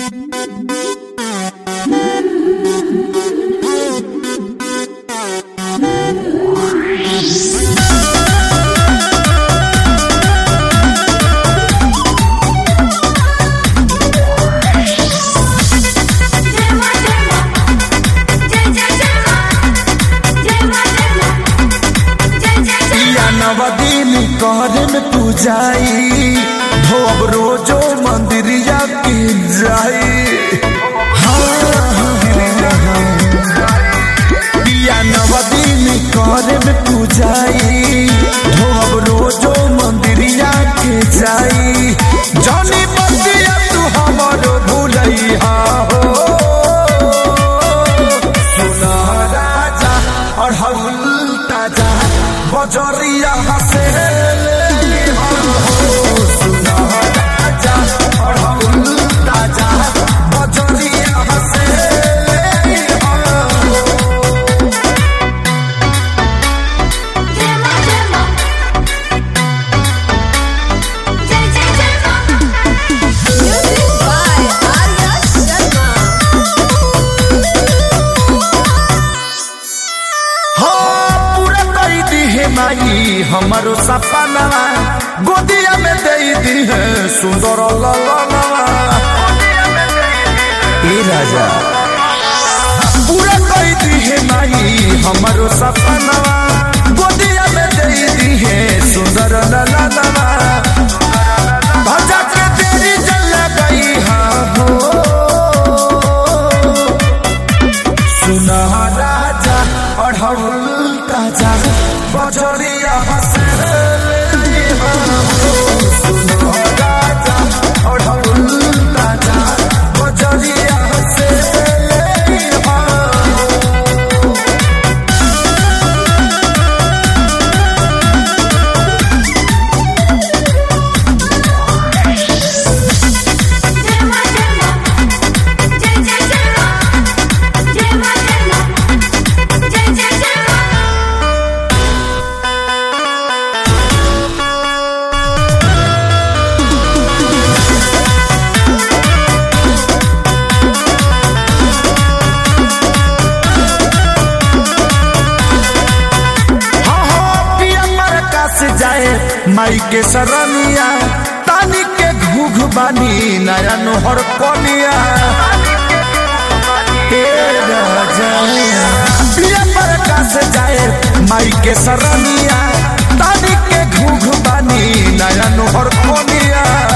कहरे में पूजाई भोग रोजो मंदिरिया की जाई। पिया नवदीन कहरे में पूजाई भोग रोजो मंदिरिया के जाई। जानी बतिया तू हमारो भूलैया हो सुना राजा और हल्ता जा बजरिया हसे हमारो सपना गोदिया में दे दी है सुंदर ललनवा। राजा पूरा कर दी है माई हमारो सपना गोदिया में दे दी है सुंदर ललनवा। भजा के तेरी जल गई हो सुना राजा और ताजा बजरिया हसे सुनो राजा और ताजा बजरिया हसे। माई के सरनिया तानी के घुघ बानी नया नोहर कोनिया। से जाए माई के सरनिया तानी के घुघ बानी नया नोहर कोनिया।